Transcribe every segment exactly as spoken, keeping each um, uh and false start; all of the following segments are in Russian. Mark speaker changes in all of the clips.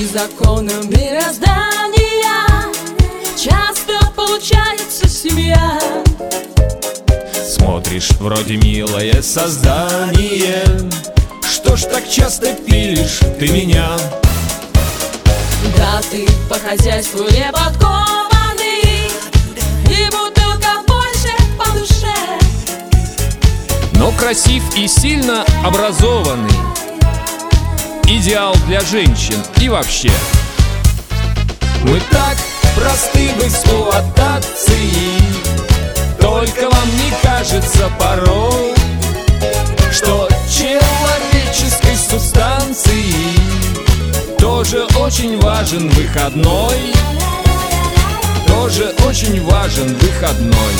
Speaker 1: законам мироздания часто получается семья.
Speaker 2: Смотришь, вроде милое создание, что ж так часто пилишь ты меня?
Speaker 1: Да ты по хозяйству не подкованный, и бутылка больше по душе.
Speaker 2: Но красив и сильно образованный, идеал для женщин и вообще. Мы так просты в эксплуатации, только вам не кажется порой, что человеческой субстанции тоже очень важен выходной, тоже очень важен выходной.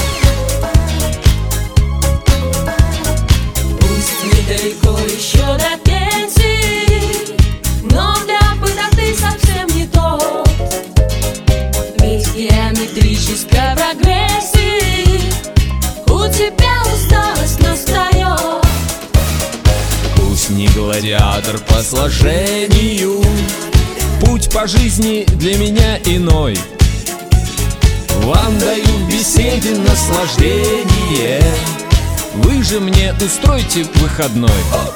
Speaker 1: Пусть недалеко еще до пенсии, но для быта ты совсем не тот. Ведь в геометрической прогрессии у тебя усталость настает.
Speaker 2: Пусть не гладиатор по сложению, путь по жизни для меня иной. Вам даю в беседе наслаждение, вы же мне устройте выходной.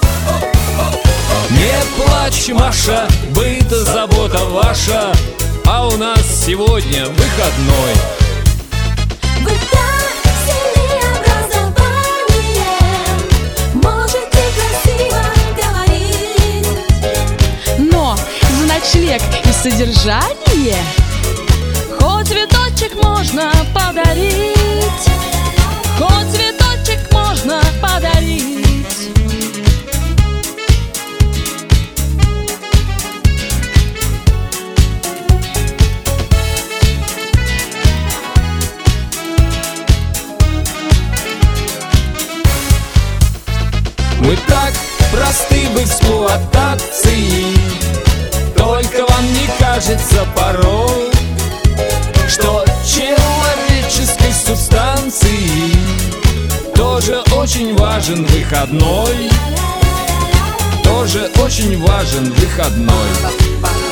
Speaker 2: Не плачь, Маша, быт, забота ваша, а у нас сегодня выходной.
Speaker 1: Вы так сильны образованием, можете красиво говорить,
Speaker 3: но за ночлег и содержание хоть цветочек можно подарить, хоть цветочек можно подарить.
Speaker 2: Мы так просты в эксплуатации, только вам не кажется порой, что человеческой субстанции тоже очень важен выходной, тоже очень важен выходной.